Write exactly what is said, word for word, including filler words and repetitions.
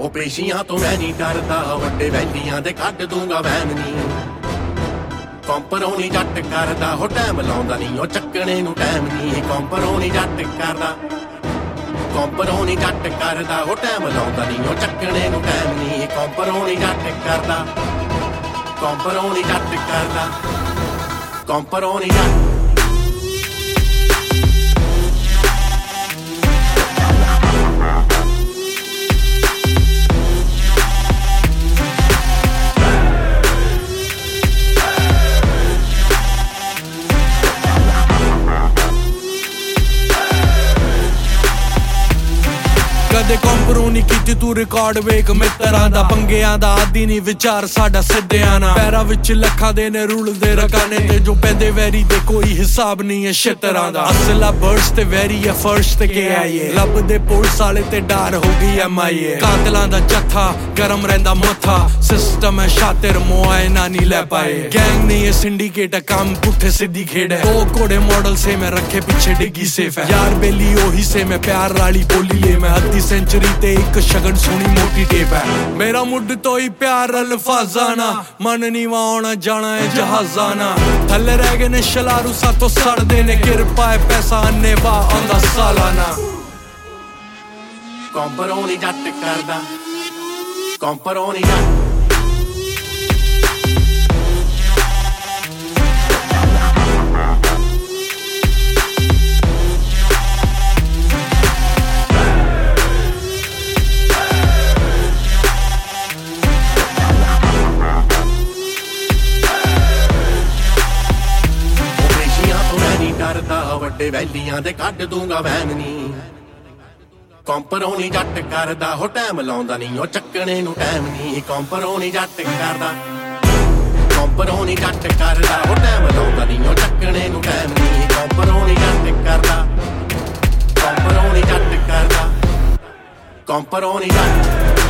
ਉਹ ਪੇਸ਼ੀਆਂ ਤੋਂ ਮੈਂ ਨਹੀਂ ਡਰਦਾ, ਵੱਡੇ ਵੈਲੀਆਂ ਦੇ ਕੱਢ ਦੂੰਗਾ ਵੈਨ ਨੀ। ਕੰਪਰੋਂ ਨੀ ਜੱਟ ਕਰਦਾ, ਹੋ ਟਾਈਮ ਲਾਉਂਦਾ ਨਹੀਂ ਉਹ ਚੱਕਣੇ ਨੂੰ ਟਾਈਮ ਨੀ। ਕੰਪਰੋਂ ਨੀ ਜੱਟ ਕਰਦਾ, ਕੰਪਰੋਂ ਨੀ ਜੱਟ ਕਰਦਾ, ਹੋ ਟਾਈਮ ਲਾਉਂਦਾ ਨਹੀਂ ਉਹ ਚੱਕਣੇ ਨੂੰ ਟਾਈਮ ਨੀ। ਕੰਪਰੋਂ ਨੀ ਜੱਟ ਕਰਦਾ, ਕੰਪਰੋਂ ਨੀ ਜੱਟ ਕਰਦਾ, ਕੰਪਰੋਂ ਨੀ ਜੱਟ। ਕਦੇ ਕੰਪਰੋ ਨੀ ਕੀਤੀ ਤੂੰ ਰਿਕਾਰਡ ਵੇਖ ਮਿੱਤਰਾਂ ਦਾ, ਪੰਗਿਆਂ ਦਾ ਆਦੀ ਨੀ ਵਿਚਾਰ ਸਾਡਾ ਸਿੱਧਿਆਂ ਨਾ। ਪੈਰਾਂ ਵਿੱਚ ਲੱਖਾਂ ਦੇ ਨੇ ਰੁਲਦੇ ਰਕਾਨੇ ਤੇ, ਜੋ ਪੈਂਦੇ ਵੈਰੀ ਦੇ ਕੋਈ ਹਿਸਾਬ ਨਹੀਂ ਹੈ ਛਿੱਤਰਾਂ ਦਾ। ਅਸਲਾ ਬਰਸ ਤੇ ਵੈਰੀ ਹੈ ਫਰਸ਼ ਤੇ ਕੇ ਆਈਏ, ਲੱਭਦੇ ਪੁਲਿਸ ਵਾਲੇ ਤੇ ਡਰ ਹੋ ਗਈ ਐਮ ਆਈ ਏ। ਕਾਤਲਾਂ ਦਾ ਜੱਥਾ ਗਰਮ ਰਹਿੰਦਾ ਮੱਥਾ, ਸਿਸਟਮ ਹੈ ਸ਼ਾਤਿਰ ਮੁਆਇਨਾ ਨਹੀਂ ਲੈ ਪਾਏ। ਗੈਂਗ ਨਹੀਂ ਹੈ ਸਿੰਡੀਕੇਟ, ਕੰਮ ਪੁੱਠੇ ਸਿੱਧੀ ਖੇਡ ਹੈ। ਦੋ ਘੋੜੇ ਮਾਡਲ ਸੇ ਮੈਂ ਰੱਖੇ ਪਿੱਛੇ ਡਿੱਗੀ ਸੇਫ ਹੈ। ਯਾਰ ਬੇਲੀ ਉਹੀ ਸੇ ਮੈਂ ਪਿਆਰ ਵਾਲੀ ਬੋਲੀ ਲੈ ਮੈਂ। ਅੱਧੀ ਸੈਂਚਰੀ ਤੇ ਇੱਕ ਸ਼ਗਨ ਸੋਹਣੀ ਮੋਟੀ ਟੇਪ ਹੈ। ਮੇਰਾ ਮੁੱਢ ਤੋਂ ਹੀ ਪਿਆਰ ਅਲਫਾਜ਼ਾਂ ਨਾ, ਮਨ ਨੀਵਾਂ ਆਉਣਾ ਜਾਣਾ ਏ ਜਹਾਜ਼ਾਂ ਨਾ। ਥੱਲੇ ਰਹਿ ਗਏ ਨੇ ਸ਼ਲਾਰੂ ਸਾਤੋਂ ਸੜਦੇ ਨੇ, ਕਿਰਪਾ ਏ ਪੈਸਾ ਅੰਨੇ ਵਾਹ ਆਉਂਦਾ ਸਾਲਾਨਾ। ਕੰਪਰੋਂ ਨੀ ਜੱਟ ਕਰਦਾ, ਕੰਪਰੋਂ ਨੀ ਜੱਟ। ਵੱਡੇ ਵੈਲੀਆਂ ਦੇ ਕੱਢ ਦੂੰਗਾ ਵੈਨ ਨੀ। ਕੰਪਰੋਂ ਨੀ ਜੱਟ ਕਰਦਾ, ਹੋ ਟਾਈਮ ਲਾਉਂਦਾ ਨਹੀਂ ਉਹ ਚੱਕਣੇ ਨੂੰ ਟਾਈਮ ਨੀ। ਕੰਪਰੋਂ ਨੀ ਜੱਟ ਕਰਦਾ, ਕੰਪਰੋਂ ਨੀ ਜੱਟ ਕਰਦਾ, ਹੋ ਟਾਈਮ ਲਾਉਂਦਾ ਨਹੀਂ ਉਹ ਚੱਕਣੇ ਨੂੰ ਟਾਈਮ ਨੀ। ਕੰਪਰੋਂ ਨੀ ਜੱਟ ਕਰਦਾ, ਕੰਪਰੋਂ ਨੀ ਜੱਟ ਕਰਦਾ, ਕੰਪਰੋਂ ਨੀ ਜੱਟ।